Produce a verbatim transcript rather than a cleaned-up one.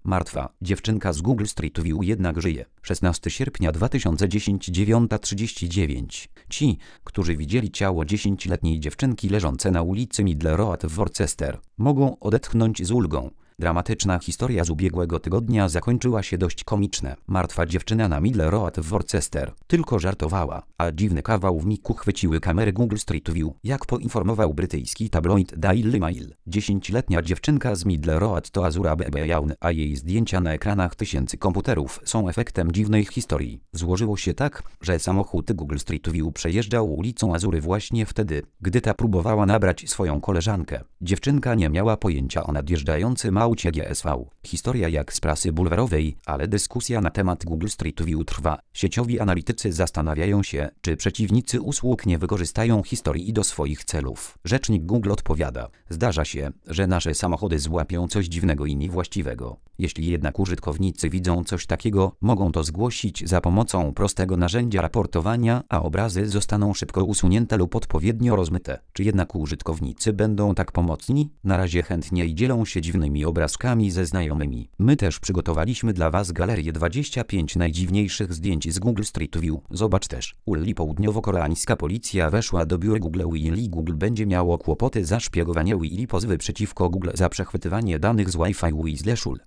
Martwa dziewczynka z Google Street View jednak żyje. szesnastego sierpnia dwa tysiące dziesiątego, dziewiąta trzydzieści dziewięć. Ci, którzy widzieli ciało dziesięcioletniej dziewczynki leżące na ulicy Middle Road w Worcester, mogą odetchnąć z ulgą. Dramatyczna historia z ubiegłego tygodnia zakończyła się dość komicznie. Martwa dziewczyna na Middle Road w Worcester tylko żartowała, a dziwny kawał w miku chwyciły kamery Google Street View. Jak poinformował brytyjski tabloid Daily Mail, dziesięcioletnia dziewczynka z Middle Road to Azura Bebejaun, a jej zdjęcia na ekranach tysięcy komputerów są efektem dziwnej historii. Złożyło się tak, że samochód Google Street View przejeżdżał ulicą Azury właśnie wtedy, gdy ta próbowała nabrać swoją koleżankę. Dziewczynka nie miała pojęcia o nadjeżdżającym aucie G S V. Historia jak z prasy bulwarowej, ale dyskusja na temat Google Street View trwa. Sieciowi analitycy zastanawiają się, czy przeciwnicy usług nie wykorzystają historii do swoich celów. Rzecznik Google odpowiada: zdarza się, że nasze samochody złapią coś dziwnego i niewłaściwego. Jeśli jednak użytkownicy widzą coś takiego, mogą to zgłosić za pomocą prostego narzędzia raportowania, a obrazy zostaną szybko usunięte lub odpowiednio rozmyte. Czy jednak użytkownicy będą tak pomocni? Na razie chętniej dzielą się dziwnymi obrazkami ze znajomymi. My też przygotowaliśmy dla Was galerię dwudziestu pięciu najdziwniejszych zdjęć z Google Street View. Zobacz też. Uli Południowo-koreańska policja weszła do biura Google. Willy Google będzie miało kłopoty za szpiegowanie. Willy pozwy przeciwko Google za przechwytywanie danych z Wi-Fi. Weasley Schul.